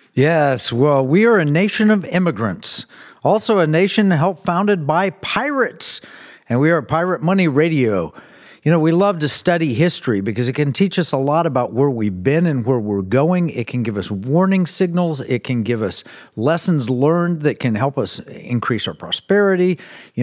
Yes, well, we are a nation of immigrants, also a nation helped founded by pirates, and we are Pirate Money Radio. You know, we love to study history because it can teach us a lot about where we've been and where we're going. It can give us warning signals. It can give us lessons learned that can help us increase our prosperity,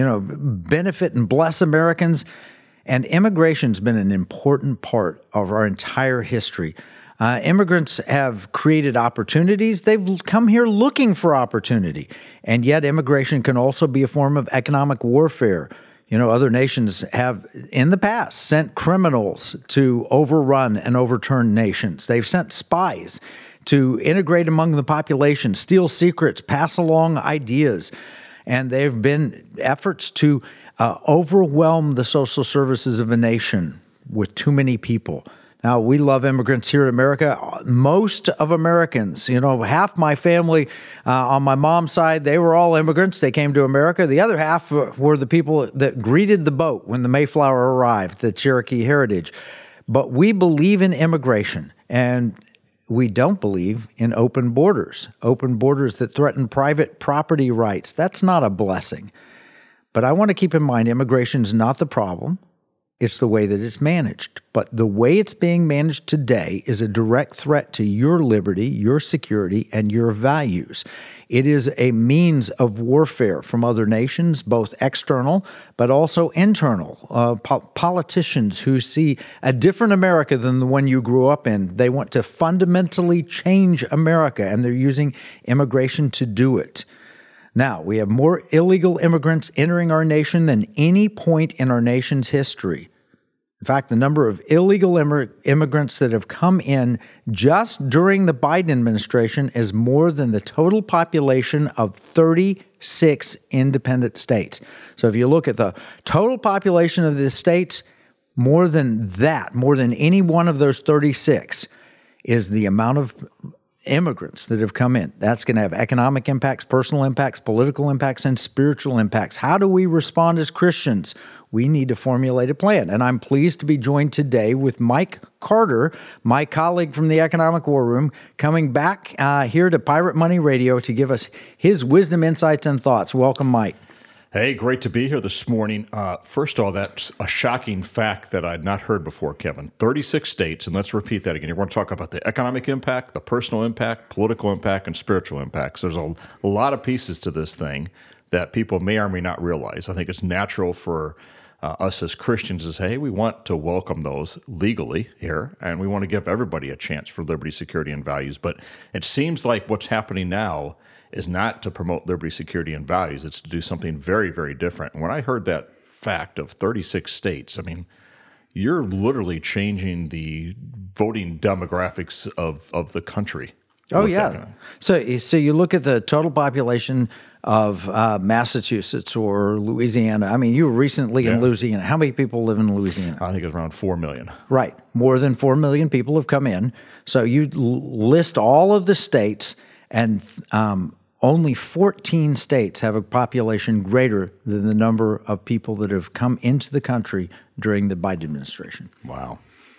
benefit and bless Americans. And immigration's been an important part of our entire history. Immigrants have created opportunities. They've come here looking for opportunity. And yet immigration can also be a form of economic warfare. Other nations have, in the past, sent criminals to overrun and overturn nations. They've sent spies to integrate among the population, steal secrets, pass along ideas. And there have been efforts to overwhelm the social services of a nation with too many people. Now, we love immigrants here in America. Most of Americans, half my family on my mom's side, they were all immigrants. They came to America. The other half were the people that greeted the boat when the Mayflower arrived, the Cherokee heritage. But we believe in immigration, and we don't believe in open borders that threaten private property rights. That's not a blessing. But I want to keep in mind, immigration is not the problem. It's the way that it's managed. But the way it's being managed today is a direct threat to your liberty, your security, and your values. It is a means of warfare from other nations, both external but also internal. Politicians who see a different America than the one you grew up in, they want to fundamentally change America, and they're using immigration to do it. Now, we have more illegal immigrants entering our nation than any point in our nation's history. In fact, the number of illegal immigrants that have come in just during the Biden administration is more than the total population of 36 independent states. So if you look at the total population of the states, more than any one of those 36 is the amount of immigrants that have come in. That's going to have economic impacts, personal impacts, political impacts, and spiritual impacts. How do we respond as Christians? We need to formulate a plan. And I'm pleased to be joined today with Mike Carter, my colleague from the Economic War Room, coming back here to Pirate Money Radio to give us his wisdom, insights, and thoughts. Welcome, Mike. Hey, great to be here this morning. First of all, that's a shocking fact that I'd not heard before, Kevin. 36 states, and let's repeat that again. You want to talk about the economic impact, the personal impact, political impact, and spiritual impacts. There's a lot of pieces to this thing that people may or may not realize. I think it's natural for us as Christians to say, hey, we want to welcome those legally here, and we want to give everybody a chance for liberty, security, and values. But it seems like what's happening now is not to promote liberty, security, and values. It's to do something very, very different. And when I heard that fact of 36 states, I mean, you're literally changing the voting demographics of the country. Oh, yeah. So you look at the total population of Massachusetts or Louisiana. I mean, you were recently in Louisiana. How many people live in Louisiana? I think it's around 4 million. Right. More than 4 million people have come in. So you list all of the states, and only 14 states have a population greater than the number of people that have come into the country during the Biden administration. Wow.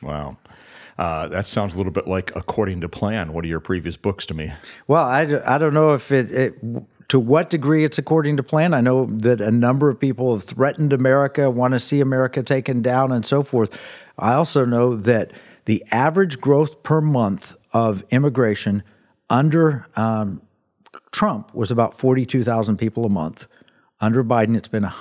That sounds a little bit like According to Plan, one of your previous books to me. Well, I don't know if to what degree it's according to plan. I know that a number of people have threatened America, want to see America taken down, and so forth. I also know that the average growth per month of immigration under Trump was about 42,000 people a month. Under Biden, it's been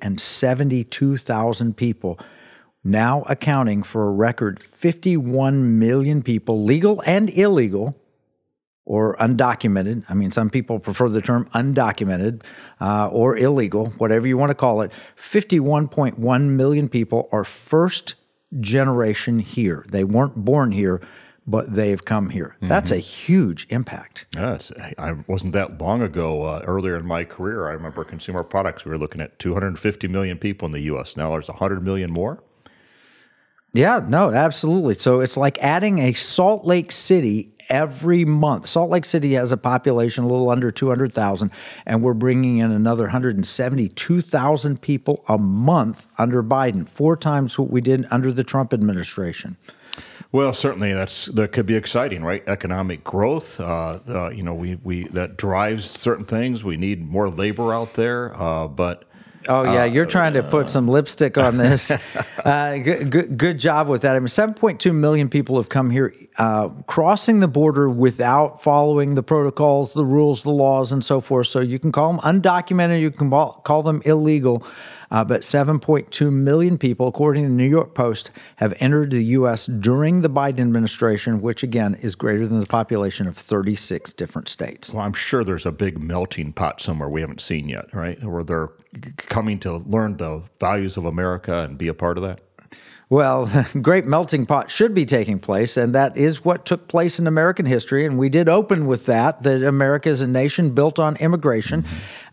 172,000 people, now accounting for a record 51 million people, legal and illegal, or undocumented. I mean, some people prefer the term undocumented or illegal, whatever you want to call it. 51.1 million people are first generation here. They weren't born here, but they've come here. Mm-hmm. That's a huge impact. Yes. I wasn't that long ago, earlier in my career, I remember consumer products, we were looking at 250 million people in the U.S. Now there's 100 million more. Yeah, no, absolutely. So it's like adding a Salt Lake City every month. Salt Lake City has a population a little under 200,000, and we're bringing in another 172,000 people a month under Biden, 4 times what we did under the Trump administration. Well, certainly that could be exciting, right? Economic growth, we that drives certain things. We need more labor out there, but. Oh, yeah, you're trying to put some lipstick on this. Good job with that. I mean, 7.2 million people have come here crossing the border without following the protocols, the rules, the laws, and so forth. So you can call them undocumented, you can call them illegal. But 7.2 million people, according to the New York Post, have entered the U.S. during the Biden administration, which, again, is greater than the population of 36 different states. Well, I'm sure there's a big melting pot somewhere we haven't seen yet, right? Where they're coming to learn the values of America and be a part of that. Well, the great melting pot should be taking place, and that is what took place in American history. And we did open with that America is a nation built on immigration.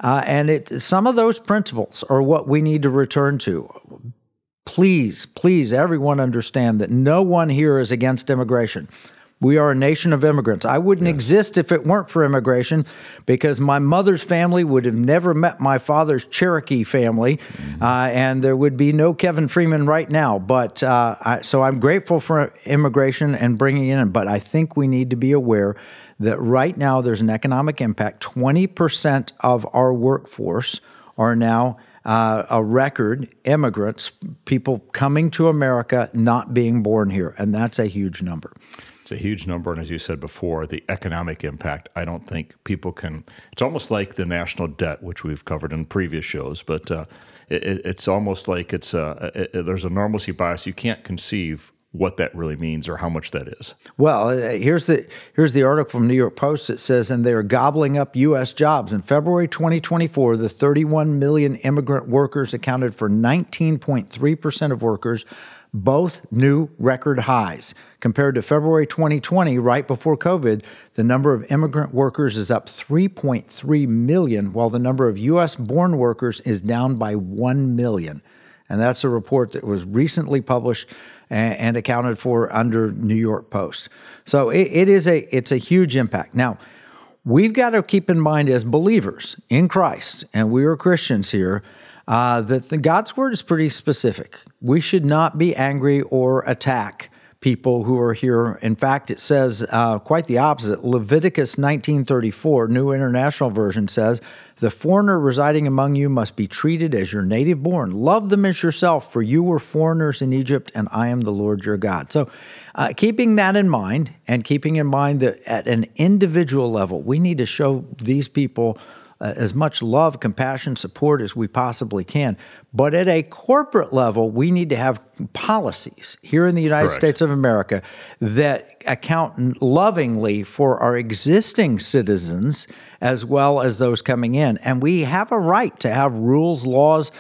And some of those principles are what we need to return to. Please, everyone understand that no one here is against immigration. We are a nation of immigrants. I wouldn't exist if it weren't for immigration, because my mother's family would have never met my father's Cherokee family, and there would be no Kevin Freeman right now. But so I'm grateful for immigration and bringing it in. But I think we need to be aware that right now there's an economic impact. 20% of our workforce are now a record immigrants, people coming to America, not being born here. And that's a huge number. It's a huge number, and as you said before, the economic impact, I don't think people can. It's almost like the national debt, which we've covered in previous shows, but it's almost like there's a normalcy bias. You can't conceive what that really means or how much that is. Well, here's the article from New York Post. It says, and they are gobbling up U.S. jobs. In February 2024, the 31 million immigrant workers accounted for 19.3% of workers, both new record highs. Compared to February 2020, right before COVID, the number of immigrant workers is up 3.3 million, while the number of U.S.-born workers is down by 1 million. And that's a report that was recently published and accounted for under New York Post. So it's a huge impact. Now, we've got to keep in mind as believers in Christ, and we are Christians here, that God's word is pretty specific. We should not be angry or attack people who are here. In fact, it says quite the opposite. Leviticus 19:34, New International Version says, "The foreigner residing among you must be treated as your native born. Love them as yourself, for you were foreigners in Egypt, and I am the Lord your God." So keeping that in mind, and keeping in mind that at an individual level, we need to show these people as much love, compassion, support as we possibly can. But at a corporate level, we need to have policies here in the United States of America that account lovingly for our existing citizens as well as those coming in. And we have a right to have rules, laws,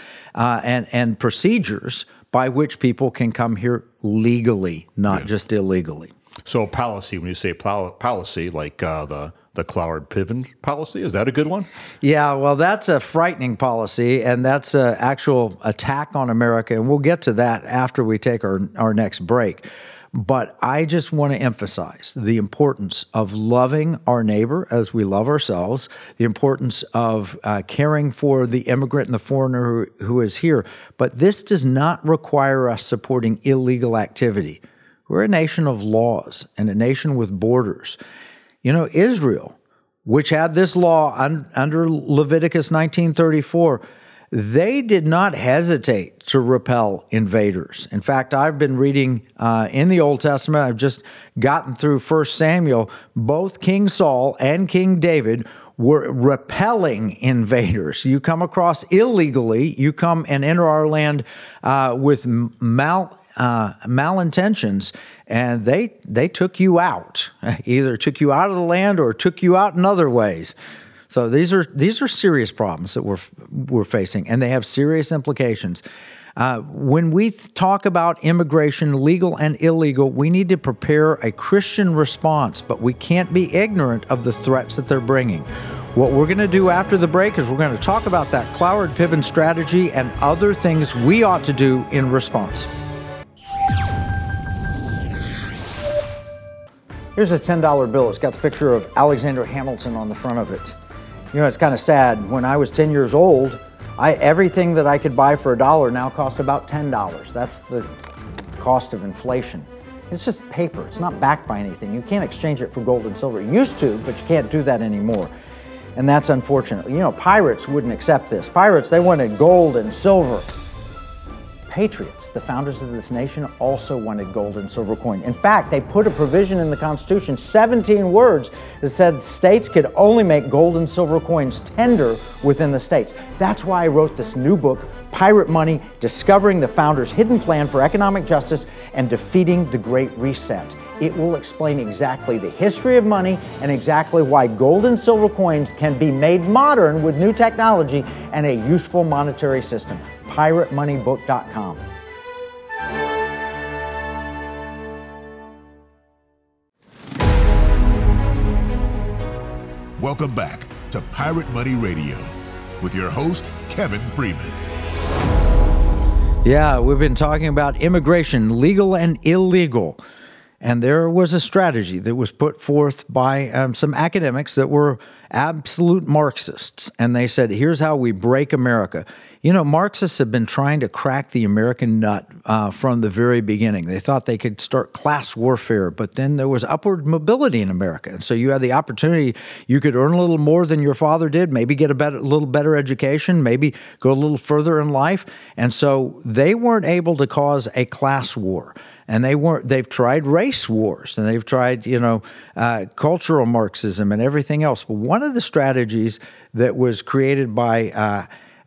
and procedures by which people can come here legally, not just illegally. So policy, when you say policy, like the Cloward-Piven policy, is that a good one? Yeah, well, that's a frightening policy, and that's an actual attack on America, and we'll get to that after we take our next break. But I just want to emphasize the importance of loving our neighbor as we love ourselves, the importance of caring for the immigrant and the foreigner who is here. But this does not require us supporting illegal activity. We're a nation of laws and a nation with borders. You know, Israel, which had this law under Leviticus 19:34, they did not hesitate to repel invaders. In fact, I've been reading in the Old Testament, I've just gotten through 1 Samuel, both King Saul and King David were repelling invaders. You come across illegally, you come and enter our land with malintentions, and they took you out, either took you out of the land or took you out in other ways. So these are serious problems that we're facing, and they have serious implications. When we talk about immigration, legal and illegal, we need to prepare a Christian response, but we can't be ignorant of the threats that they're bringing. What we're going to do after the break is we're going to talk about that Cloward-Piven strategy and other things we ought to do in response. Here's a $10 bill. It's got the picture of Alexander Hamilton on the front of it. You know, it's kind of sad. When I was 10 years old, everything that I could buy for $1 now costs about $10. That's the cost of inflation. It's just paper. It's not backed by anything. You can't exchange it for gold and silver. You used to, but you can't do that anymore. And that's unfortunate. You know, pirates wouldn't accept this. Pirates, they wanted gold and silver. Patriots, the founders of this nation, also wanted gold and silver coin. In fact, they put a provision in the Constitution, 17 words, that said states could only make gold and silver coins tender within the states. That's why I wrote this new book, Pirate Money, Discovering the Founders' Hidden Plan for Economic Justice and Defeating the Great Reset. It will explain exactly the history of money and exactly why gold and silver coins can be made modern with new technology and a useful monetary system. PirateMoneyBook.com. Welcome back to Pirate Money Radio with your host, Kevin Freeman. Yeah, we've been talking about immigration, legal and illegal. And there was a strategy that was put forth by some academics that were absolute Marxists. And they said, here's how we break America. You know, Marxists have been trying to crack the American nut from the very beginning. They thought they could start class warfare, but then there was upward mobility in America. And so you had the opportunity, you could earn a little more than your father did, maybe get a little better education, maybe go a little further in life. And so they weren't able to cause a class war. And they've tried race wars, and they've tried, cultural Marxism and everything else. But one of the strategies that was created by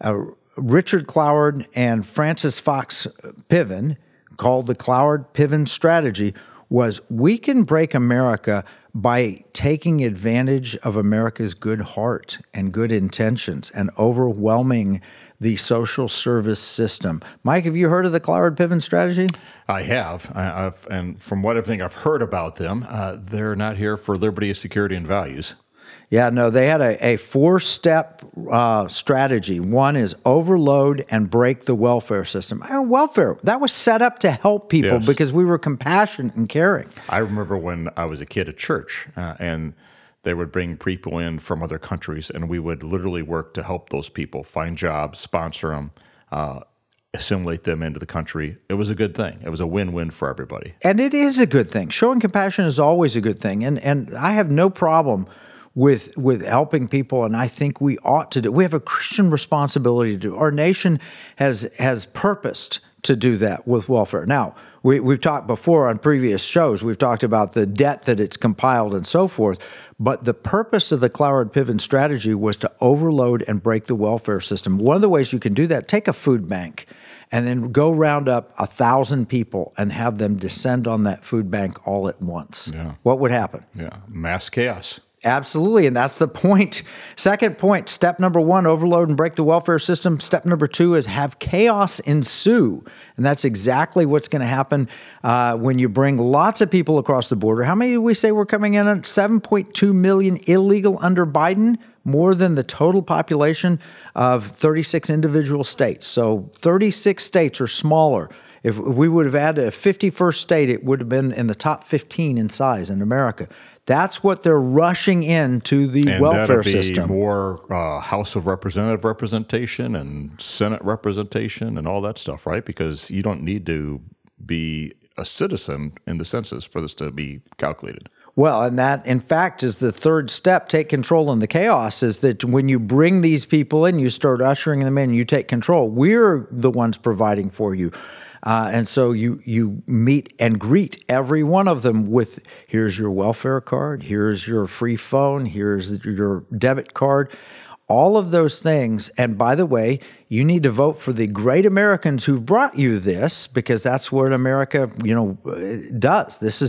Richard Cloward and Francis Fox Piven, called the Cloward-Piven strategy, was we can break America by taking advantage of America's good heart and good intentions and overwhelming the social service system. Mike, have you heard of the Cloward-Piven strategy? I have, and from what everything I've heard about them, they're not here for liberty, security, and values. Yeah, no, they had a four-step strategy. One is overload and break the welfare system. Welfare, that was set up to help people because we were compassionate and caring. I remember when I was a kid at church, and they would bring people in from other countries, and we would literally work to help those people find jobs, sponsor them, assimilate them into the country. It was a good thing. It was a win-win for everybody. And it is a good thing. Showing compassion is always a good thing. And I have no problem with helping people, and I think we ought to do. We have a Christian responsibility to do. Our nation has purposed to do that with welfare. Now, we've talked before on previous shows, we've talked about the debt that it's compiled and so forth, but the purpose of the Cloward-Piven strategy was to overload and break the welfare system. One of the ways you can do that, take a food bank and then go round up 1,000 people and have them descend on that food bank all at once. Yeah. What would happen? Yeah, mass chaos. Absolutely, and that's the point. Second point, step number one, overload and break the welfare system. Step number two is have chaos ensue, and that's exactly what's going to happen when you bring lots of people across the border. How many do we say we're coming in at? 7.2 million illegal under Biden, more than the total population of 36 individual states. So 36 states or smaller. If we would have added a 51st state, it would have been in the top 15 in size in America. That's what they're rushing into the welfare system. More House of Representative representation and Senate representation and all that stuff, right? Because you don't need to be a citizen in the census for this to be calculated. Well, and that, in fact, is the third step, take control in the chaos, is that when you bring these people in, you start ushering them in, you take control. We're the ones providing for you. And so you meet and greet every one of them with, here's your welfare card, here's your free phone, here's your debit card, all of those things. And by the way, you need to vote for the great Americans who've brought you this, because that's what America, does. This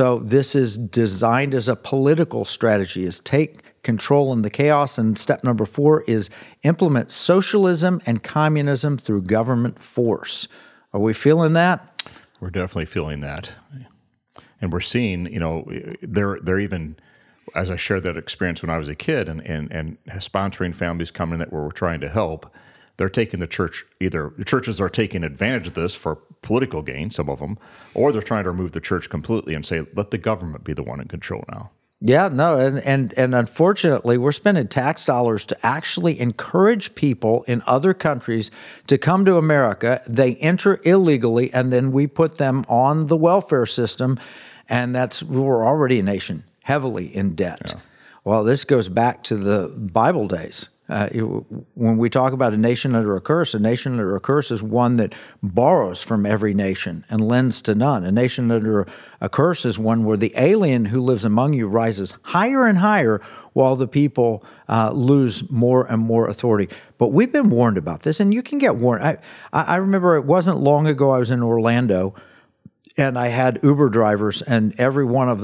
is designed as a political strategy, is take control in the chaos. And step number 4 is implement socialism and communism through government force. Are we feeling that? We're definitely feeling that. And we're seeing, they're even, as I shared that experience when I was a kid and sponsoring families coming that we're trying to help, they're taking the church, either the churches are taking advantage of this for political gain, some of them, or they're trying to remove the church completely and say, let the government be the one in control now. Yeah, no, and unfortunately, we're spending tax dollars to actually encourage people in other countries to come to America. They enter illegally, and then we put them on the welfare system, and we're already a nation heavily in debt. Yeah. Well, this goes back to the Bible days. When we talk about a nation under a curse is one that borrows from every nation and lends to none. A nation under a curse is one where the alien who lives among you rises higher and higher while the people lose more and more authority. But we've been warned about this, and you can get warned. I remember it wasn't long ago I was in Orlando, and I had Uber drivers, and every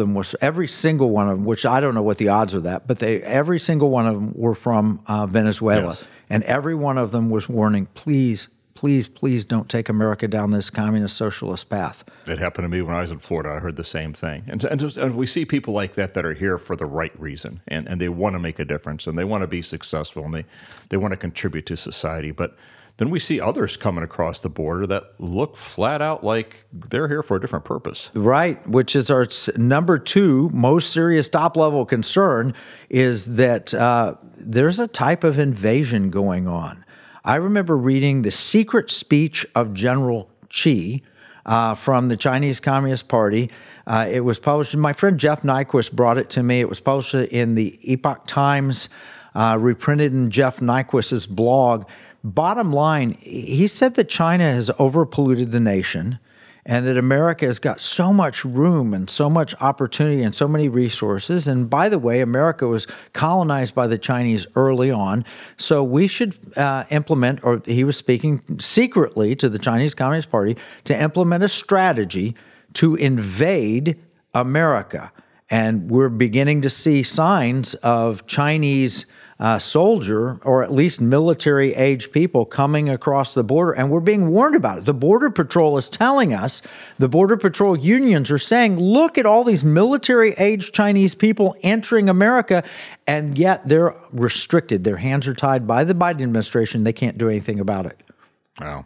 single one of them, which I don't know what the odds of that, but every single one of them were from Venezuela. Yes. And every one of them was warning, please, please, please don't take America down this communist socialist path. It happened to me when I was in Florida. I heard the same thing. And we see people like that are here for the right reason, and they want to make a difference, and they want to be successful, and they want to contribute to society. But then we see others coming across the border that look flat out like they're here for a different purpose. Right, which is our number 2 most serious top-level concern, is that there's a type of invasion going on. I remember reading The Secret Speech of General Qi from the Chinese Communist Party. It was published, my friend Jeff Nyquist brought it to me. It was published in the Epoch Times, reprinted in Jeff Nyquist's blog. Bottom line, he said that China has overpolluted the nation and that America has got so much room and so much opportunity and so many resources. And by the way, America was colonized by the Chinese early on, so we should implement, or he was speaking secretly to the Chinese Communist Party, to implement a strategy to invade America. And we're beginning to see signs of Chinese soldier, or at least military-age people coming across the border, and we're being warned about it. The Border Patrol is telling us, the Border Patrol unions are saying, look at all these military-age Chinese people entering America, and yet they're restricted. Their hands are tied by the Biden administration. They can't do anything about it. Wow.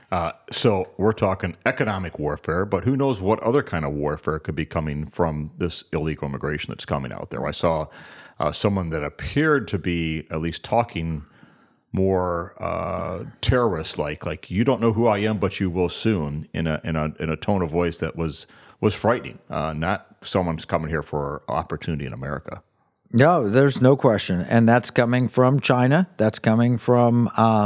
So we're talking economic warfare, but who knows what other kind of warfare could be coming from this illegal immigration that's coming out there. I saw someone that appeared to be at least talking more terrorist-like you don't know who I am, but you will soon, in a tone of voice that was frightening. Not someone's coming here for opportunity in America. No, there's no question, and that's coming from China. That's coming from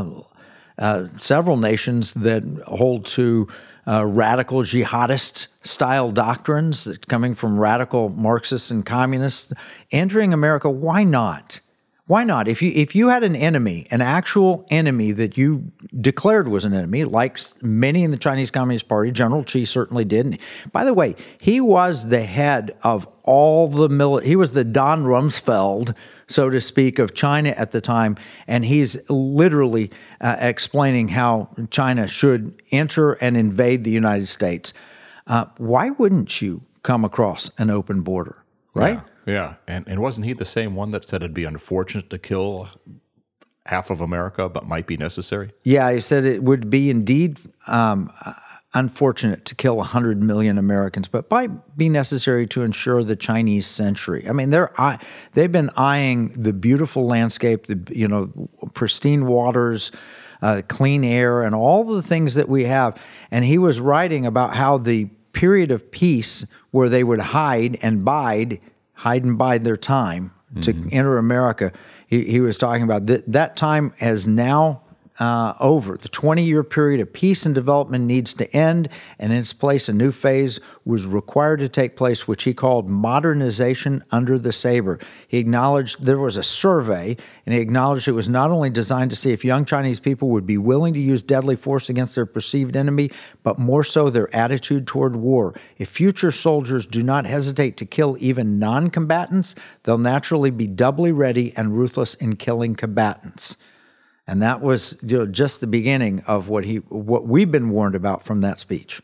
several nations that hold to radical jihadist-style doctrines, coming from radical Marxists and communists, entering America. Why not? Why not? If you had an enemy, an actual enemy that you declared was an enemy, like many in the Chinese Communist Party, General Qi certainly did. And by the way, he was the head of all the he was the Don Rumsfeld, so to speak, of China at the time, and he's literally explaining how China should enter and invade the United States. Why wouldn't you come across an open border, right? Yeah. And wasn't he the same one that said it'd be unfortunate to kill half of America, but might be necessary? Yeah, he said it would be indeed unfortunate to kill 100 million Americans, but might be necessary to ensure the Chinese century. I mean, they've been eyeing the beautiful landscape, the pristine waters, clean air, and all the things that we have. And he was writing about how the period of peace where they would hide and bide their time to enter America. He was talking about that time has now over. The 20-year period of peace and development needs to end, and in its place, a new phase was required to take place, which he called modernization under the saber. He acknowledged there was a survey, and he acknowledged it was not only designed to see if young Chinese people would be willing to use deadly force against their perceived enemy, but more so their attitude toward war. If future soldiers do not hesitate to kill even non-combatants, they'll naturally be doubly ready and ruthless in killing combatants. And that was just the beginning of what we've been warned about from that speech.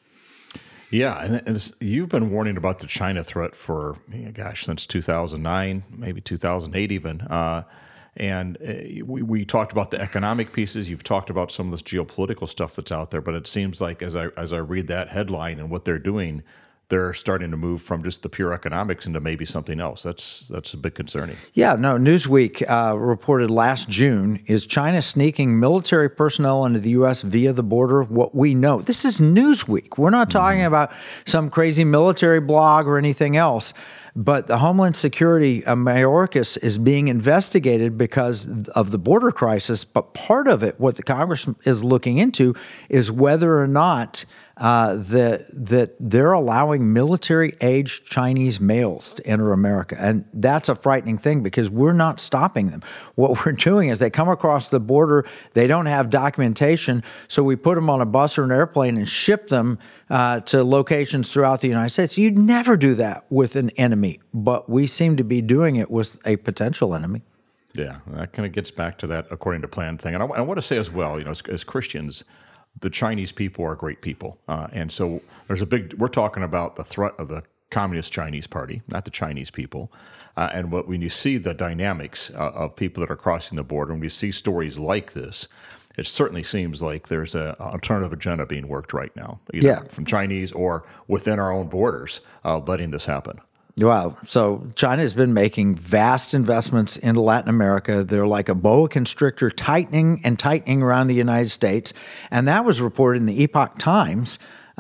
Yeah, and you've been warning about the China threat for, since 2009, maybe 2008 even. And we talked about the economic pieces. You've talked about some of this geopolitical stuff that's out there. But it seems like as I read that headline and what they're doing, they're starting to move from just the pure economics into maybe something else. That's a bit concerning. Yeah, no, Newsweek reported last June, is China sneaking military personnel into the U.S. via the border? What we know. This is Newsweek. We're not talking about some crazy military blog or anything else. But the Homeland Security, Mayorkas, is being investigated because of the border crisis. But part of it, what the Congress is looking into, is whether or not that they're allowing military-aged Chinese males to enter America. And that's a frightening thing because we're not stopping them. What we're doing is they come across the border, they don't have documentation, so we put them on a bus or an airplane and ship them to locations throughout the United States. You'd never do that with an enemy, but we seem to be doing it with a potential enemy. Yeah, that kind of gets back to that according to plan thing. And I want to say as well, as Christians, the Chinese people are great people. And so we're talking about the threat of the Communist Chinese Party, not the Chinese people. And when you see the dynamics of people that are crossing the border, when you see stories like this, it certainly seems like there's an alternative agenda being worked right now, either from Chinese or within our own borders, letting this happen. Wow. So China has been making vast investments into Latin America. They're like a boa constrictor, tightening around the United States. And that was reported in the Epoch Times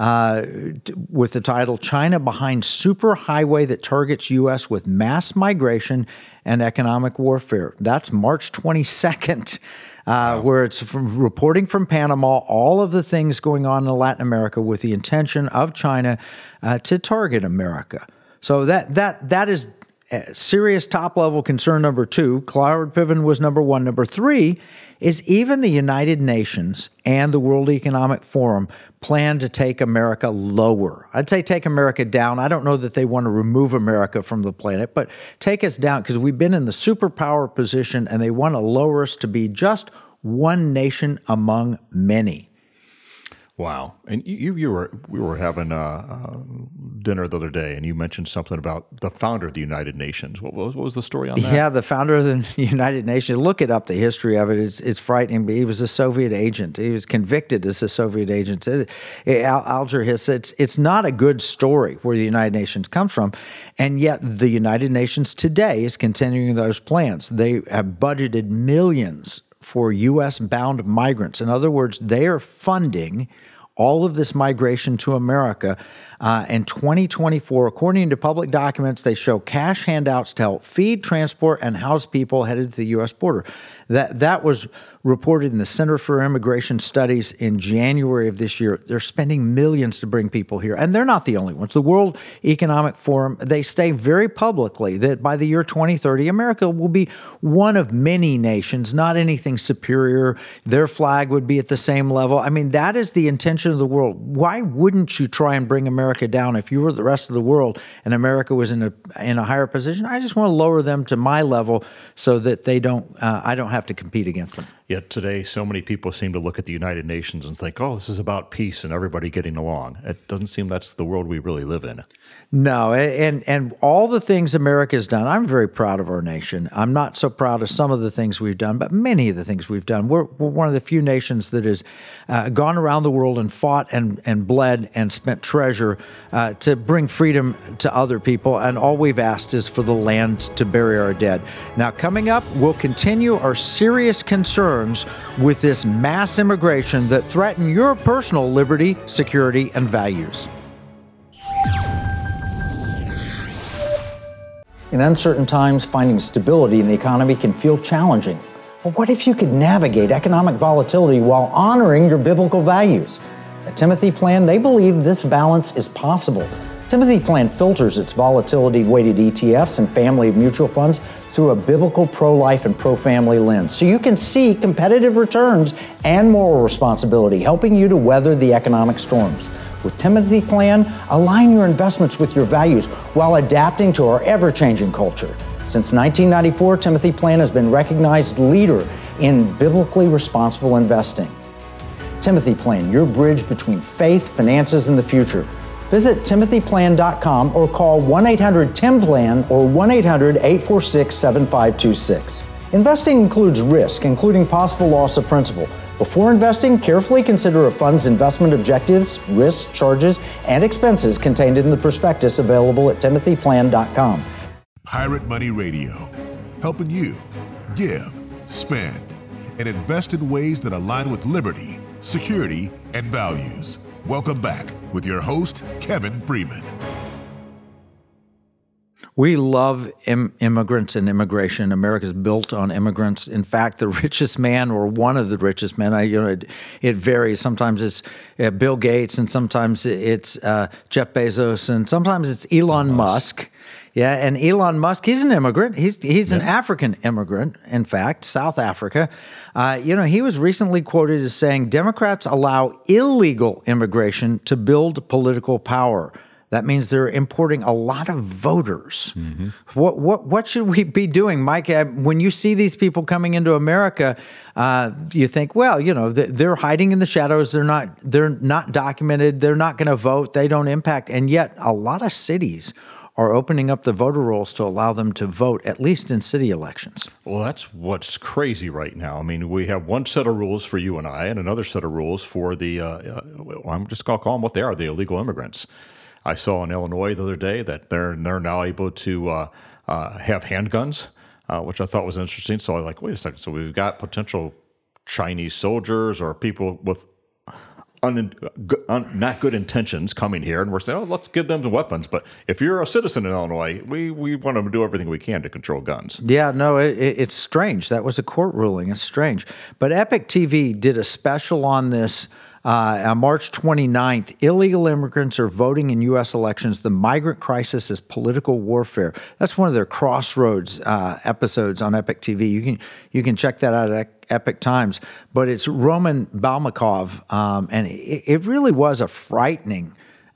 with the title, China Behind Superhighway That Targets U.S. with Mass Migration and Economic Warfare. That's March 22nd. Where it's reporting from Panama, all of the things going on in Latin America with the intention of China to target America. So that is serious top-level concern number 2. Cloward Piven was number 1. Number 3 is even the United Nations and the World Economic Forum plan to take America lower. I'd say take America down. I don't know that they want to remove America from the planet, but take us down because we've been in the superpower position and they want to lower us to be just one nation among many. Wow. And we were having dinner the other day, and you mentioned something about the founder of the United Nations. What was the story on that? Yeah, the founder of the United Nations. Look it up, the history of it. It's frightening. But he was a Soviet agent. He was convicted as a Soviet agent. Alger has said it's not a good story where the United Nations comes from, and yet the United Nations today is continuing those plans. They have budgeted millions for U.S.-bound migrants. In other words, they are funding all of this migration to America. In 2024, according to public documents, they show cash handouts to help feed, transport, and house people headed to the U.S. border. That was reported in the Center for Immigration Studies in January of this year. They're spending millions to bring people here. And they're not the only ones. The World Economic Forum, they state very publicly that by the year 2030, America will be one of many nations, not anything superior. Their flag would be at the same level. I mean, that is the intention of the world. Why wouldn't you try and bring America down if you were the rest of the world and America was in a higher position? I just want to lower them to my level so that I don't have to compete against them. Yet today, so many people seem to look at the United Nations and think, oh, this is about peace and everybody getting along. It doesn't seem that's the world we really live in. No, and all the things America has done, I'm very proud of our nation. I'm not so proud of some of the things we've done, but many of the things we've done. We're one of the few nations that has gone around the world and fought and bled and spent treasure to bring freedom to other people, and all we've asked is for the land to bury our dead. Now, coming up, we'll continue our serious concerns with this mass immigration that threaten your personal liberty, security, and values. In uncertain times, finding stability in the economy can feel challenging. But what if you could navigate economic volatility while honoring your biblical values? At Timothy Plan, they believe this balance is possible. Timothy Plan filters its volatility-weighted ETFs and family of mutual funds through a biblical pro-life and pro-family lens, so you can see competitive returns and moral responsibility, helping you to weather the economic storms. With Timothy Plan, align your investments with your values while adapting to our ever-changing culture. Since 1994, Timothy Plan has been recognized leader in biblically responsible investing. Timothy Plan, your bridge between faith, finances, and the future. Visit timothyplan.com or call 1-800-TIM-PLAN or 1-800-846-7526. Investing includes risk, including possible loss of principal. Before investing, carefully consider a fund's investment objectives, risks, charges, and expenses contained in the prospectus available at timothyplan.com. Pirate Money Radio, helping you give, spend, and invest in ways that align with liberty, security, and values. Welcome back with your host, Kevin Freeman. We love immigrants and immigration. America's built on immigrants. In fact, the richest man, or one of the richest men, it varies. Sometimes it's Bill Gates, and sometimes it's Jeff Bezos, and sometimes it's Elon Musk. Yeah, and Elon Musk, he's an immigrant. He's an African immigrant, in fact, South Africa. He was recently quoted as saying, "Democrats allow illegal immigration to build political power." That means they're importing a lot of voters. Mm-hmm. What should we be doing, Mike? When you see these people coming into America, you think, well, they're hiding in the shadows. They're not documented. They're not going to vote. They don't impact. And yet, a lot of cities are opening up the voter rolls to allow them to vote, at least in city elections. Well, that's what's crazy right now. I mean, we have one set of rules for you and I, and another set of rules for the, I'm just going to call them what they are, the illegal immigrants. I saw in Illinois the other day that they're now able to have handguns, which I thought was interesting. So I'm like, wait a second. So we've got potential Chinese soldiers or people with not good intentions coming here, and we're saying, let's give them the weapons. But if you're a citizen in Illinois, we want to do everything we can to control guns. Yeah, no, it's strange. That was a court ruling. It's strange. But Epic TV did a special on this on March 29th. Illegal immigrants are voting in U.S. elections. The migrant crisis is political warfare. That's one of their Crossroads episodes on Epic TV. You can check that out at Epic Times. But it's Roman Balmakov, and it really was a frightening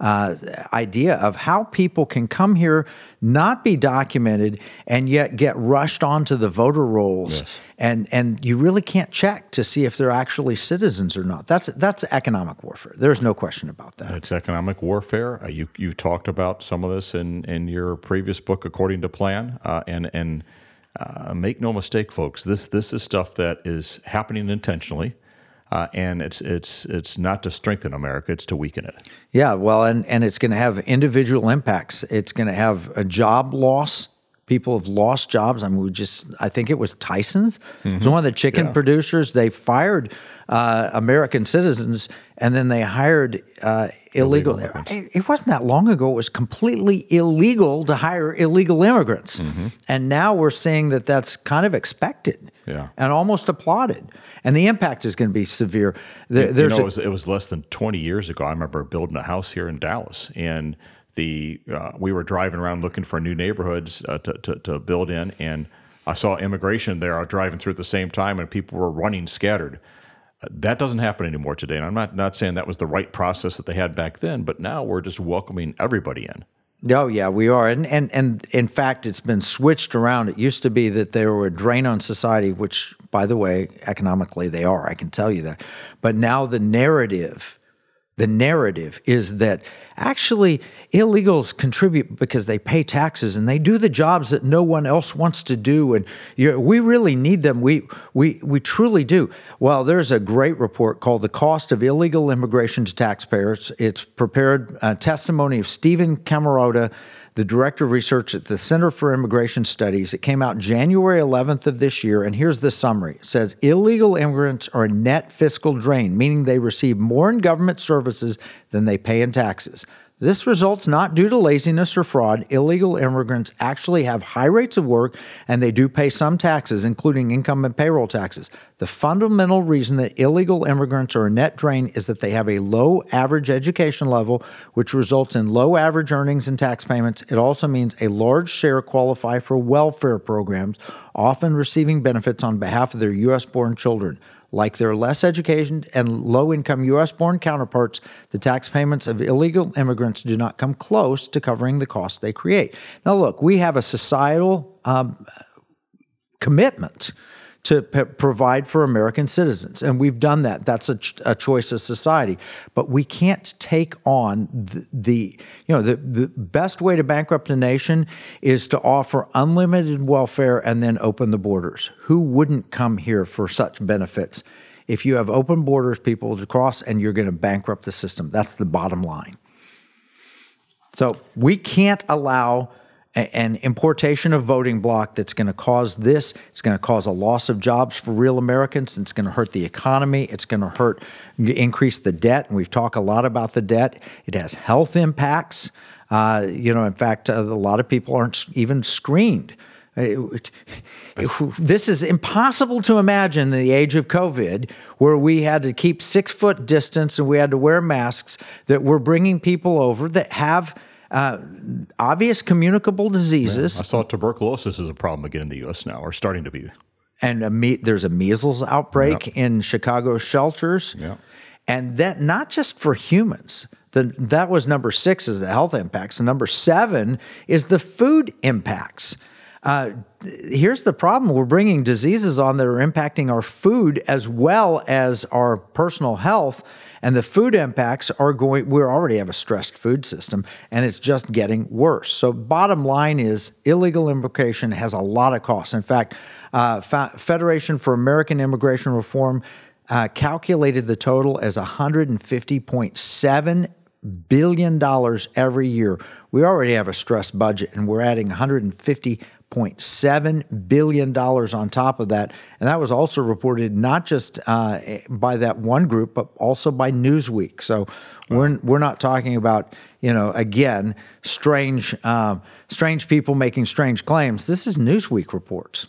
idea of how people can come here, not be documented, and yet get rushed onto the voter rolls. Yes. And you really can't check to see if they're actually citizens or not. That's economic warfare. There's no question about that. It's economic warfare. You talked about some of this in your previous book, According to Plan, and make no mistake, folks. This is stuff that is happening intentionally. And it's not to strengthen America, it's to weaken it. Yeah, well, and it's going to have individual impacts. It's going to have a job loss. People have lost jobs. I mean, I think it was Tyson's. Mm-hmm. It was one of the chicken producers. They fired American citizens, and then they hired illegal. It wasn't that long ago. It was completely illegal to hire illegal immigrants. Mm-hmm. And now we're seeing that that's kind of expected and almost applauded. And the impact is going to be severe. It was less than 20 years ago. I remember building a house here in Dallas, and we were driving around looking for new neighborhoods to build in, and I saw immigration there. I was driving through at the same time, and people were running scattered. That doesn't happen anymore today. And I'm not saying that was the right process that they had back then, but now we're just welcoming everybody in. Oh, yeah, we are. And in fact, it's been switched around. It used to be that they were a drain on society, which, by the way, economically they are. I can tell you that. But now the narrative is that actually illegals contribute because they pay taxes and they do the jobs that no one else wants to do. And we really need them. We truly do. Well, there's a great report called The Cost of Illegal Immigration to Taxpayers. It's prepared testimony of Stephen Camarota, the Director of Research at the Center for Immigration Studies. It came out January 11th of this year, and here's the summary. It says, illegal immigrants are a net fiscal drain, meaning they receive more in government services than they pay in taxes. This results not due to laziness or fraud. Illegal immigrants actually have high rates of work, and they do pay some taxes, including income and payroll taxes. The fundamental reason that illegal immigrants are a net drain is that they have a low average education level, which results in low average earnings and tax payments. It also means a large share qualify for welfare programs, often receiving benefits on behalf of their U.S.-born children. Like their less educated and low-income U.S.-born counterparts, the tax payments of illegal immigrants do not come close to covering the costs they create. Now, look, we have a societal commitment to provide for American citizens, and we've done that. That's a choice of society. But we can't take on the best way to bankrupt a nation is to offer unlimited welfare and then open the borders. Who wouldn't come here for such benefits if you have open borders, people to cross, and you're going to bankrupt the system. That's the bottom line. So we can't allow an importation of voting bloc that's going to cause this. It's going to cause a loss of jobs for real Americans. It's going to hurt the economy. It's going to increase the debt. And we've talked a lot about the debt. It has health impacts. In fact, a lot of people aren't even screened. This is impossible to imagine in the age of COVID, where we had to keep 6 foot distance and we had to wear masks, that we're bringing people over that have obvious communicable diseases. Yeah, I saw tuberculosis is a problem again in the U.S. now, or starting to be. And there's a measles outbreak in Chicago shelters. Yeah. And that not just for humans. That was number 6 is the health impacts. And number 7 is the food impacts. Here's the problem. We're bringing diseases on that are impacting our food as well as our personal health. And the food impacts we already have a stressed food system, and it's just getting worse. So bottom line is illegal immigration has a lot of costs. In fact, Federation for American Immigration Reform calculated the total as $150.7 billion every year. We already have a stressed budget, and we're adding $150.7 billion on top of that. And that was also reported not just by that one group, but also by Newsweek. So we're not talking about, again, strange people making strange claims. This is Newsweek reports.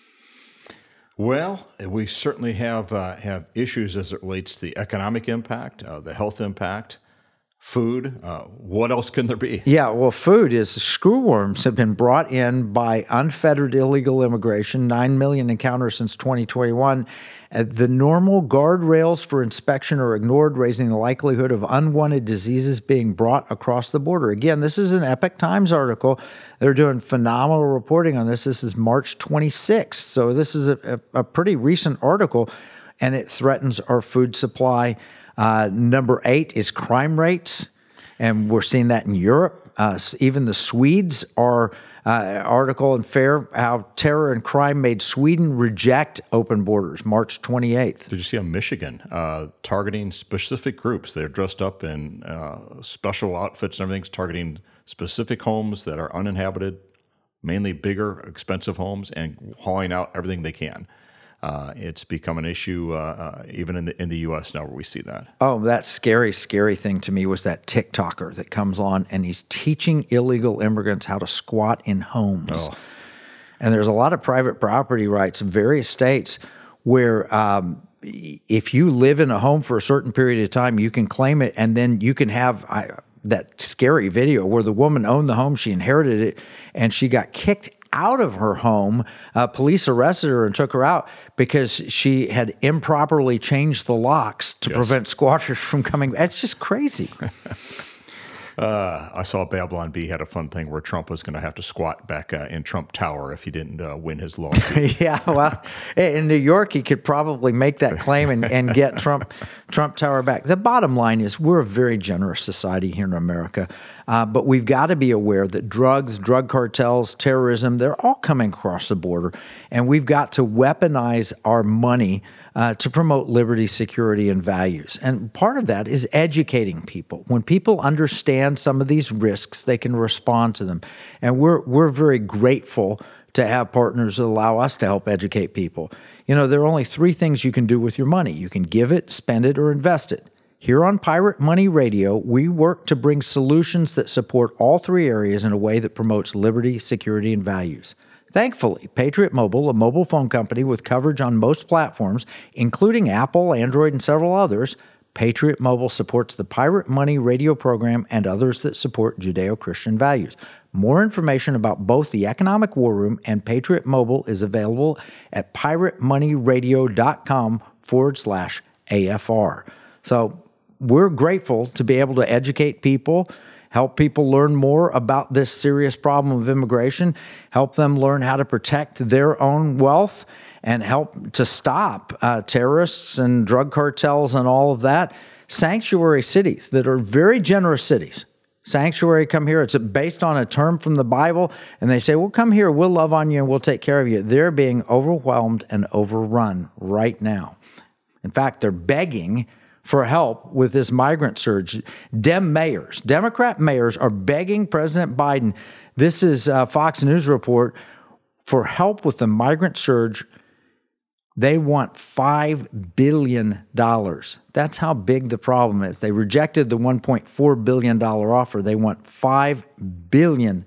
Well, we certainly have issues as it relates to the economic impact, the health impact, food. What else can there be? Yeah, well, food is screwworms have been brought in by unfettered illegal immigration, 9 million encounters since 2021. The normal guardrails for inspection are ignored, raising the likelihood of unwanted diseases being brought across the border. Again, this is an Epoch Times article. They're doing phenomenal reporting on this. This is March 26th. So this is a pretty recent article, and it threatens our food supply. Number 8 is crime rates, and we're seeing that in Europe. Even the Swedes are article in Fair, how terror and crime made Sweden reject open borders, March 28th. Did you see on Michigan targeting specific groups? They're dressed up in special outfits and everything, targeting specific homes that are uninhabited, mainly bigger, expensive homes, and hauling out everything they can. It's become an issue even in the U.S. now where we see that. Oh, that scary thing to me was that TikToker that comes on and he's teaching illegal immigrants how to squat in homes. Oh. And there's a lot of private property rights in various states where if you live in a home for a certain period of time, you can claim it, and then you can have that scary video where the woman owned the home, she inherited it, and she got kicked out of her home. Police arrested her and took her out because she had improperly changed the locks to prevent squatters from coming. It's just crazy. I saw Babylon Bee had a fun thing where Trump was going to have to squat back in Trump Tower if he didn't win his lawsuit. Yeah, well, in New York, he could probably make that claim and get Trump Tower back. The bottom line is we're a very generous society here in America, but we've got to be aware that drugs, drug cartels, terrorism, they're all coming across the border, and we've got to weaponize our money to promote liberty, security, and values. And part of that is educating people. When people understand some of these risks, they can respond to them. And we're very grateful to have partners that allow us to help educate people. There are only 3 things you can do with your money. You can give it, spend it, or invest it. Here on Pirate Money Radio, we work to bring solutions that support all 3 areas in a way that promotes liberty, security, and values. Thankfully, Patriot Mobile, a mobile phone company with coverage on most platforms, including Apple, Android, and several others, Patriot Mobile supports the Pirate Money Radio program and others that support Judeo-Christian values. More information about both the Economic War Room and Patriot Mobile is available at piratemoneyradio.com/AFR. So we're grateful to be able to educate people, help people learn more about this serious problem of immigration, help them learn how to protect their own wealth, and help to stop terrorists and drug cartels and all of that. Sanctuary cities that are very generous cities. Sanctuary, come here. It's based on a term from the Bible, and they say, well, come here, we'll love on you and we'll take care of you. They're being overwhelmed and overrun right now. In fact, they're begging for help with this migrant surge. Democrat mayors are begging President Biden, this is a Fox News report, for help with the migrant surge. They want $5 billion. That's how big the problem is. They rejected the $1.4 billion offer. They want $5 billion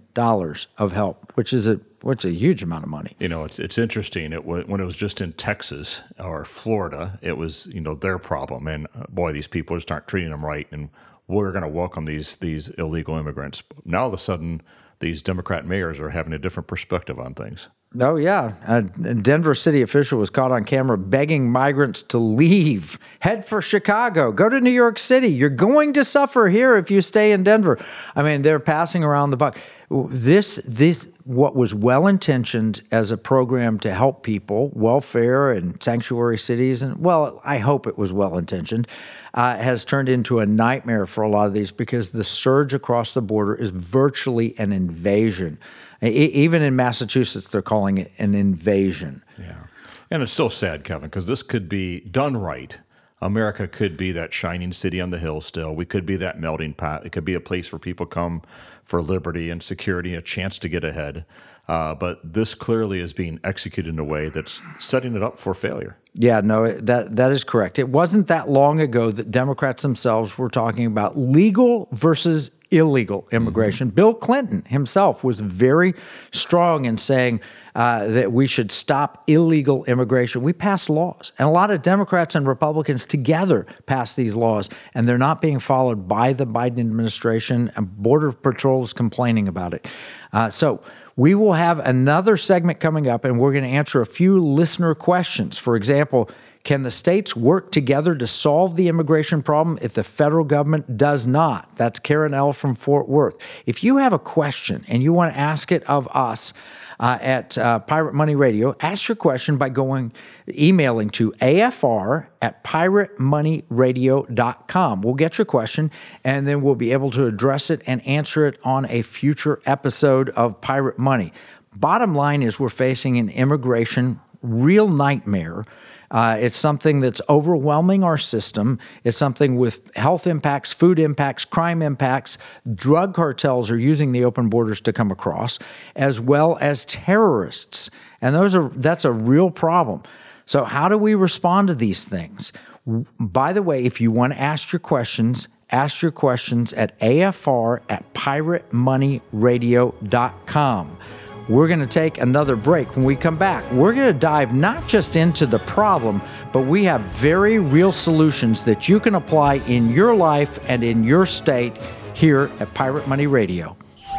of help, which is a huge amount of money. You know, it's interesting. When it was just in Texas or Florida, it was, their problem. And boy, these people just aren't treating them right. And we're going to welcome these illegal immigrants. Now, all of a sudden, these Democrat mayors are having a different perspective on things. Oh, yeah. A Denver city official was caught on camera begging migrants to leave, head for Chicago, go to New York City. You're going to suffer here if you stay in Denver. I mean, they're passing around the buck. This what was well-intentioned as a program to help people, welfare and sanctuary cities, and, well, I hope it was well-intentioned, has turned into a nightmare for a lot of these because the surge across the border is virtually an invasion. Even in Massachusetts, they're calling it an invasion. Yeah. And it's so sad, Kevin, because this could be done right. America could be that shining city on the hill still. We could be that melting pot. It could be a place where people come for liberty and security, a chance to get ahead. But this clearly is being executed in a way that's setting it up for failure. Yeah, no, that is correct. It wasn't that long ago that Democrats themselves were talking about legal versus illegal immigration. Mm-hmm. Bill Clinton himself was very strong in saying that we should stop illegal immigration. We passed laws, and a lot of Democrats and Republicans together passed these laws, and they're not being followed by the Biden administration, and Border Patrol is complaining about it. So we will have another segment coming up, and we're going to answer a few listener questions. For example, can the states work together to solve the immigration problem if the federal government does not? That's Karen L. from Fort Worth. If you have a question and you want to ask it of us at Pirate Money Radio, ask your question by emailing to afr@piratemoneyradio.com. We'll get your question, and then we'll be able to address it and answer it on a future episode of Pirate Money. Bottom line is we're facing an immigration real nightmare. It's something that's overwhelming our system. It's something with health impacts, food impacts, crime impacts. Drug cartels are using the open borders to come across, as well as terrorists. And that's a real problem. So how do we respond to these things? By the way, if you want to ask your questions at afr@piratemoneyradio.com. We're going to take another break. When we come back, we're going to dive not just into the problem, but we have very real solutions that you can apply in your life and in your state here at Pirate Money Radio.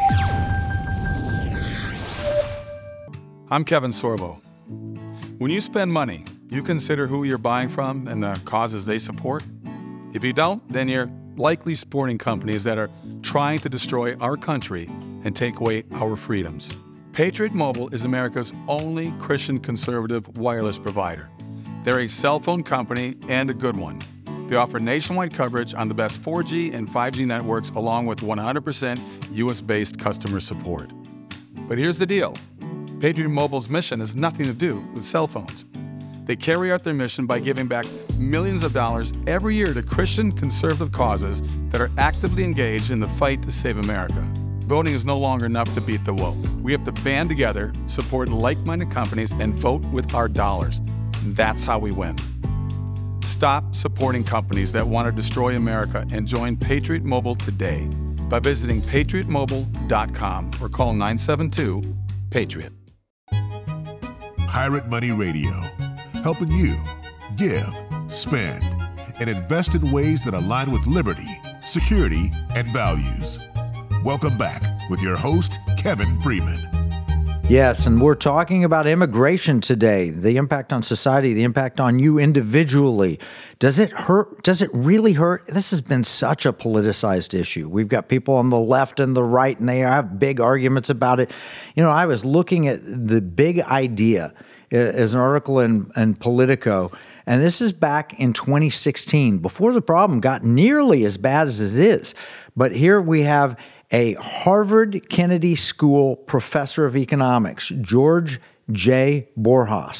I'm Kevin Sorbo. When you spend money, you consider who you're buying from and the causes they support. If you don't, then you're likely supporting companies that are trying to destroy our country and take away our freedoms. Patriot Mobile is America's only Christian conservative wireless provider. They're a cell phone company and a good one. They offer nationwide coverage on the best 4G and 5G networks along with 100% US-based customer support. But here's the deal. Patriot Mobile's mission has nothing to do with cell phones. They carry out their mission by giving back millions of dollars every year to Christian conservative causes that are actively engaged in the fight to save America. Voting is no longer enough to beat the woke. We have to band together, support like-minded companies, and vote with our dollars. That's how we win. Stop supporting companies that want to destroy America and join Patriot Mobile today by visiting patriotmobile.com or call 972-PATRIOT. Pirate Money Radio, helping you give, spend, and invest in ways that align with liberty, security, and values. Welcome back with your host, Kevin Freeman. Yes, and we're talking about immigration today, the impact on society, the impact on you individually. Does it hurt? Does it really hurt? This has been such a politicized issue. We've got people on the left and the right, and they have big arguments about it. You know, I was looking at The Big Idea as an article in Politico, and this is back in 2016, before the problem got nearly as bad as it is. But here we have a Harvard Kennedy School professor of economics, George J. Borjas.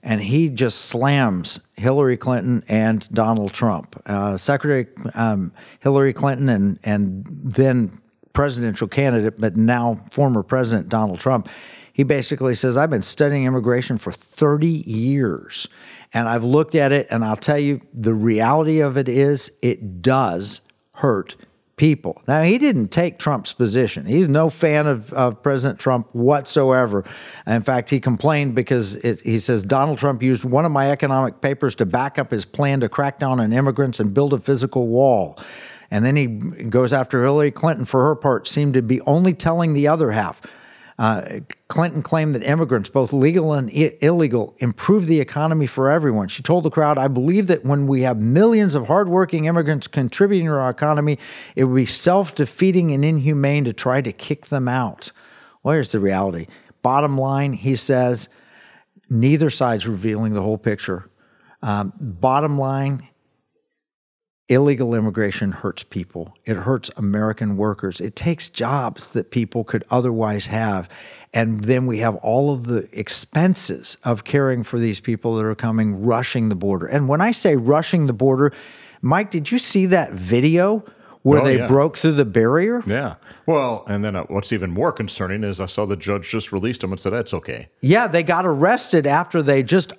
and he just slams Hillary Clinton and Donald Trump. Secretary Hillary Clinton and then presidential candidate, but now former President Donald Trump, he basically says, I've been studying immigration for 30 years, and I've looked at it, and I'll tell you, the reality of it is it does hurt people. Now, he didn't take Trump's position. He's no fan of President Trump whatsoever. In fact, he complained because he says, Donald Trump used one of my economic papers to back up his plan to crack down on immigrants and build a physical wall. And then he goes after Hillary Clinton, for her part, seemed to be only telling the other half. Clinton claimed that immigrants, both legal and illegal, improve the economy for everyone. She told the crowd, I believe that when we have millions of hardworking immigrants contributing to our economy, it would be self-defeating and inhumane to try to kick them out. Well, here's the reality. Bottom line, he says, neither side's revealing the whole picture. Bottom line, illegal immigration hurts people. It hurts American workers. It takes jobs that people could otherwise have. And then we have all of the expenses of caring for these people that are coming, rushing the border. And when I say rushing the border, Mike, did you see that video where they broke through the barrier? Yeah. Well, and then what's even more concerning is I saw the judge just released them and said, that's okay. Yeah, they got arrested after they just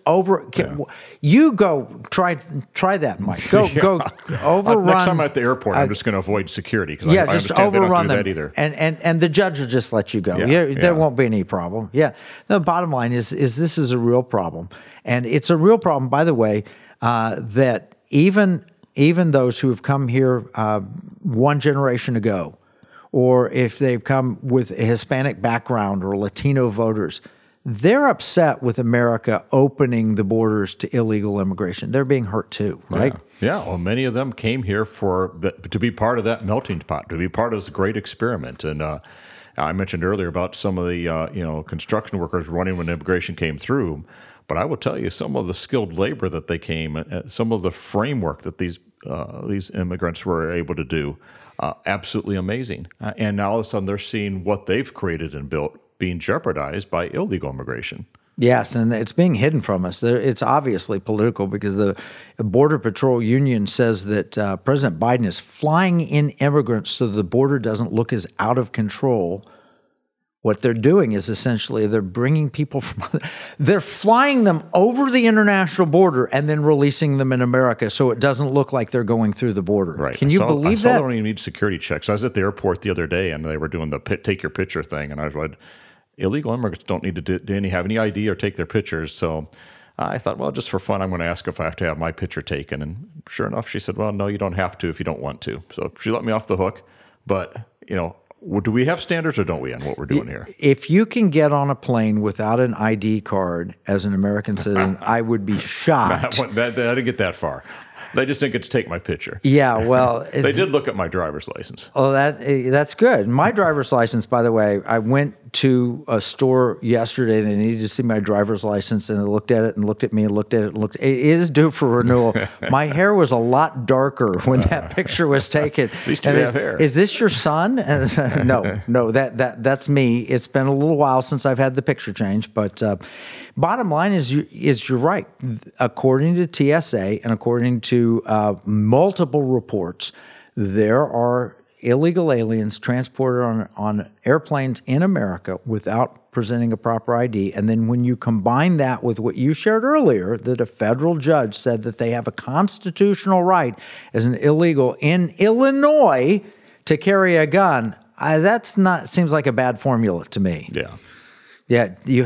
You go try that, Mike. Go overrun. Next time I'm at the airport, I'm just going to avoid security because I just understand overrun they don't do them. that either. And the judge will just let you go. There won't be any problem. Yeah. The bottom line is this is a real problem, and it's a real problem, by the way, that even those who have come here one generation ago, or if they've come with a Hispanic background or Latino voters, they're upset with America opening the borders to illegal immigration. They're being hurt too, right? Yeah. Well, many of them came here to be part of that melting pot, to be part of this great experiment. And I mentioned earlier about some of the construction workers running when immigration came through. But I will tell you, some of the skilled labor that they came, some of the framework that these immigrants were able to do, absolutely amazing. And now all of a sudden they're seeing what they've created and built being jeopardized by illegal immigration. Yes, and it's being hidden from us. It's obviously political because the Border Patrol Union says that President Biden is flying in immigrants so the border doesn't look as out of control. What they're doing is essentially they're bringing people they're flying them over the international border and then releasing them in America so it doesn't look like they're going through the border. Right. Can you believe that? They don't even need security checks. I was at the airport the other day and they were doing the take your picture thing, and I was like, illegal immigrants don't need to have any ID or take their pictures. So I thought, well, just for fun, I'm going to ask if I have to have my picture taken. And sure enough, she said, well, no, you don't have to if you don't want to. So she let me off the hook. But, do we have standards or don't we on what we're doing here? If you can get on a plane without an ID card as an American citizen, I would be shocked. I didn't get that far. They just didn't get to take my picture. Yeah, well... They did look at my driver's license. Oh, that's good. My driver's license, by the way, I went to a store yesterday and they needed to see my driver's license, and they looked at it and looked at me and looked at it and looked. It is due for renewal. My hair was a lot darker when that picture was taken. At least you have hair. Is this your son? No, that's me. It's been a little while since I've had the picture changed, but bottom line is you're right. According to TSA and according to multiple reports, there are illegal aliens transported on airplanes in America without presenting a proper ID. And then when you combine that with what you shared earlier, that a federal judge said that they have a constitutional right as an illegal in Illinois to carry a gun, seems like a bad formula to me. Yeah. Yeah, you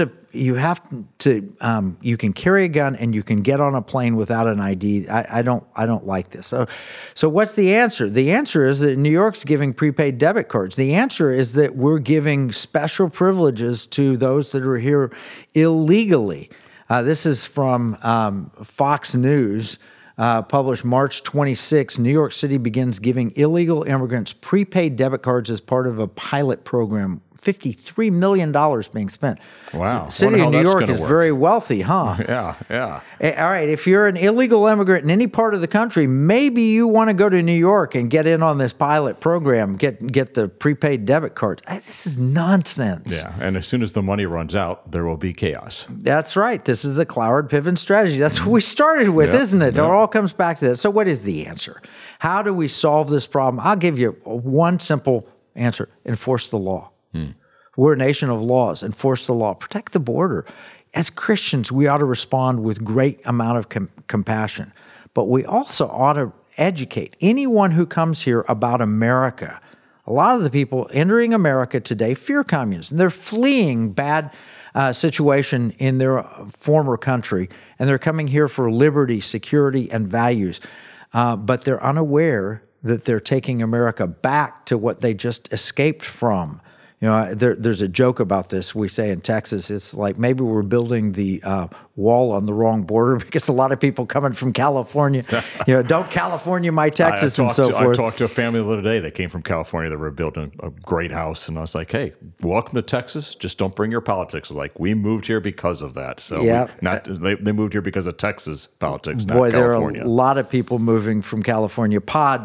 can carry a gun and you can get on a plane without an ID. I don't like this. So what's the answer? The answer is that New York's giving prepaid debit cards. The answer is that we're giving special privileges to those that are here illegally. This is from Fox News. Published March 26, New York City begins giving illegal immigrants prepaid debit cards as part of a pilot program $53 million being spent. Wow. City Wonder how of New that's York gonna is work. very wealthy, huh? Yeah. All right, if you're an illegal immigrant in any part of the country, maybe you want to go to New York and get in on this pilot program, get the prepaid debit cards. This is nonsense. Yeah. And as soon as the money runs out, there will be chaos. That's right. This is the Cloward Piven strategy. That's what we started with, Yep, isn't it? yep. It all comes back to that. So what is the answer? How do we solve this problem? I'll give you one simple answer. Enforce the law. We're a nation of laws. Enforce the law. Protect the border. As Christians, we ought to respond with great amount of compassion. But we also ought to educate anyone who comes here about America. A lot of the people entering America today fear communism. They're fleeing bad situation in their former country, and they're coming here for liberty, security, and values. But they're unaware that they're taking America back to what they just escaped from. You know, there's a joke about this. We say in Texas, it's like maybe we're building the wall on the wrong border because a lot of people coming from California, don't California my Texas and so forth. I talked to a family the other day that came from California that were building a great house, and I was like, "Hey, welcome to Texas. Just don't bring your politics." Like, we moved here because of that. So they moved here because of Texas politics, not California. There are a lot of people moving from California.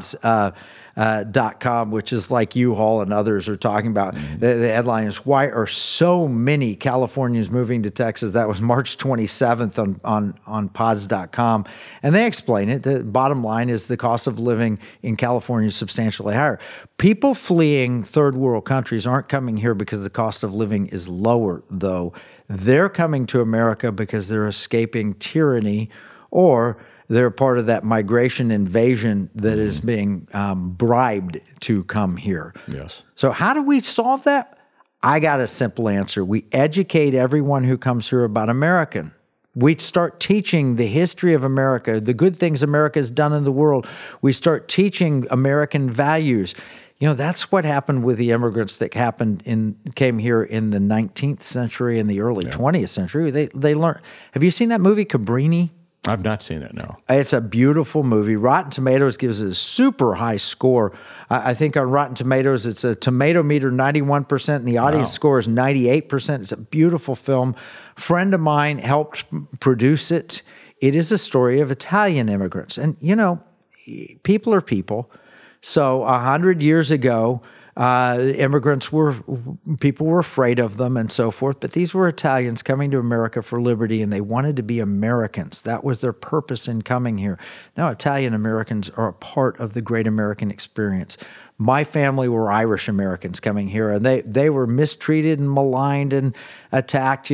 Pods.com, which is like U-Haul and others are talking about. The headline is, why are so many Californians moving to Texas? That was March 27th on Pods.com. And they explain it. The bottom line is the cost of living in California is substantially higher. People fleeing third world countries aren't coming here because the cost of living is lower, though. They're coming to America because they're escaping tyranny, or they're part of that migration invasion that is being bribed to come here. Yes. So how do we solve that? I got a simple answer. We educate everyone who comes here about American. We start teaching the history of America, the good things America has done in the world. We start teaching American values. That's what happened with the immigrants that came here in the 19th century and the early 20th century. They learned. Have you seen that movie Cabrini? I've not seen it, no. It's a beautiful movie. Rotten Tomatoes gives it a super high score. I think on Rotten Tomatoes, it's a tomato meter 91%, and the audience score is 98%. It's a beautiful film. A friend of mine helped produce it. It is a story of Italian immigrants. And, people are people. So 100 years ago, people were afraid of them and so forth, but these were Italians coming to America for liberty, and they wanted to be Americans. That was their purpose in coming here. Now, Italian Americans are a part of the great American experience. My family were Irish Americans coming here, and they were mistreated and maligned and attacked,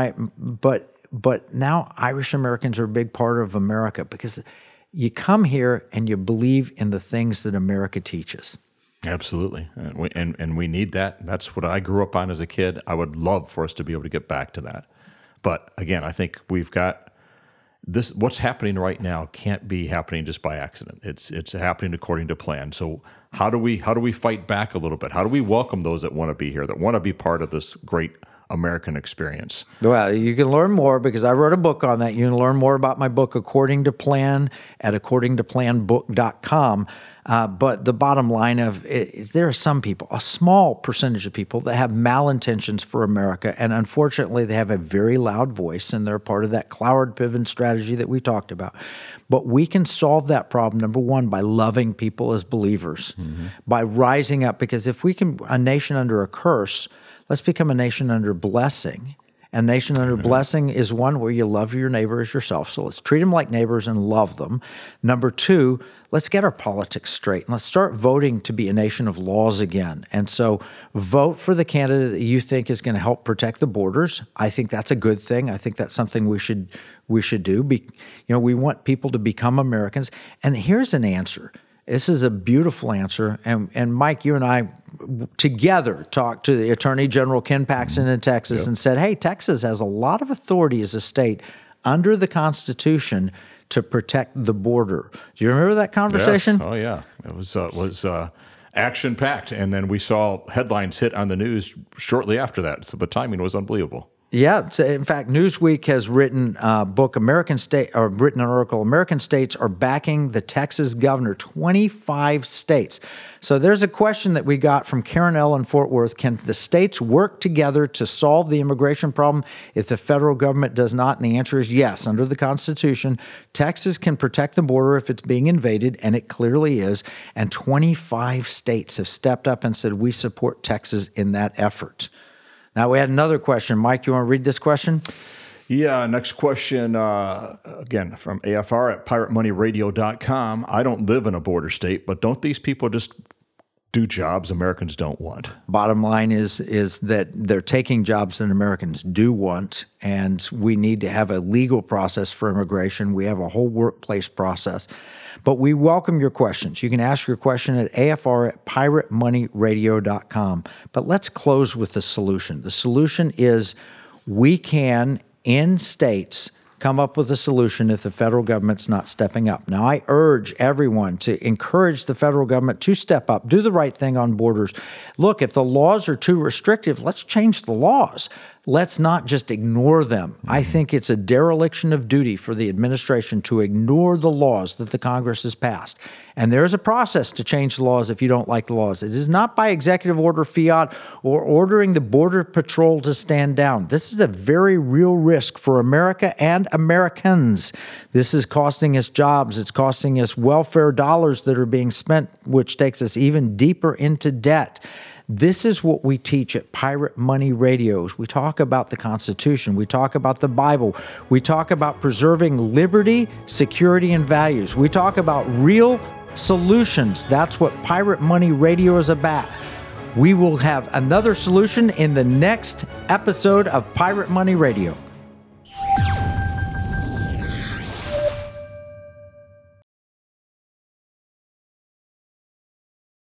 but now Irish Americans are a big part of America because you come here and you believe in the things that America teaches. Absolutely. And we need that. That's what I grew up on as a kid. I would love for us to be able to get back to that. But again, I think we've got this. What's happening right now can't be happening just by accident. It's happening according to plan. So how do we fight back a little bit? How do we welcome those that want to be here, that want to be part of this great American experience? Well, you can learn more because I wrote a book on that. You can learn more about my book, According to Plan, at accordingtoplanbook.com. But the bottom line is there are some people, a small percentage of people, that have malintentions for America, and unfortunately they have a very loud voice, and they're part of that Cloward Piven strategy that we talked about. But we can solve that problem, number one, by loving people as believers, by rising up, because if we can, a nation under a curse, let's become a nation under blessing. A nation under blessing is one where you love your neighbor as yourself. So let's treat them like neighbors and love them. Number two, let's get our politics straight. And let's start voting to be a nation of laws again. And so vote for the candidate that you think is going to help protect the borders. I think that's a good thing. I think that's something we should do. We want people to become Americans. And here's an answer. This is a beautiful answer. And Mike, you and I together talked to the Attorney General Ken Paxton in Texas and said, hey, Texas has a lot of authority as a state under the Constitution to protect the border. Do you remember that conversation? Yes. Oh, yeah. It was action-packed. And then we saw headlines hit on the news shortly after that. So the timing was unbelievable. Yeah, in fact, Newsweek has written a book, written an article, American states are backing the Texas governor, 25 states. So there's a question that we got from Karen L. in Fort Worth. Can the states work together to solve the immigration problem if the federal government does not? And the answer is yes. Under the Constitution, Texas can protect the border if it's being invaded, and it clearly is. And 25 states have stepped up and said, we support Texas in that effort. Now, we had another question. Mike, do you want to read this question? Yeah, next question, again, from AFR at piratemoneyradio.com. I don't live in a border state, but don't these people just do jobs Americans don't want? Bottom line is that they're taking jobs that Americans do want, and we need to have a legal process for immigration. We have a whole workplace process. But we welcome your questions. You can ask your question at AFR at piratemoneyradio.com. But let's close with the solution. The solution is we can, in states, come up with a solution if the federal government's not stepping up. Now, I urge everyone to encourage the federal government to step up, do the right thing on borders. Look, if the laws are too restrictive, let's change the laws. Let's not just ignore them. I think it's a dereliction of duty for the administration to ignore the laws that the Congress has passed. And there's a process to change the laws if you don't like the laws. It is not by executive order, fiat, or ordering the Border Patrol to stand down. This is a very real risk for America and Americans. This is costing us jobs. It's costing us welfare dollars that are being spent, which takes us even deeper into debt. This is what we teach at Pirate Money Radios. We talk about the Constitution. We talk about the Bible. We talk about preserving liberty, security, and values. We talk about real solutions. That's what Pirate Money Radio is about. We will have another solution in the next episode of Pirate Money Radio.